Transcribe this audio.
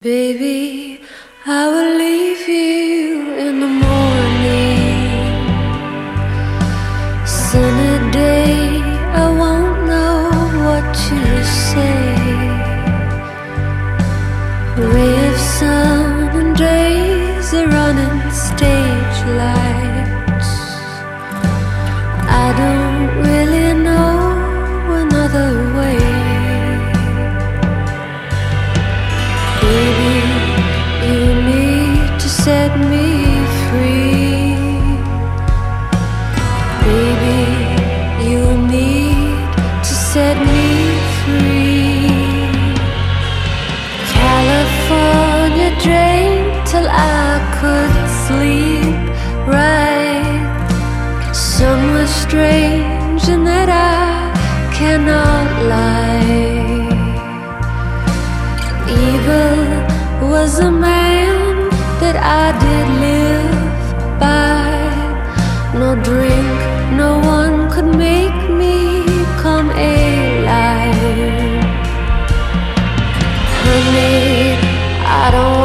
Baby, I will leave you in the morning. Sunny day, I won't know what to say. Ray of sun and days are running stage lights. I don't really know another way. Baby, you need to set me free. Baby, you need to set me free. California drank till I could sleep right. Somewhere strange in that I cannot lie. Evil was a man that I did live by. No drink, no one could make me come alive. Honey, I don't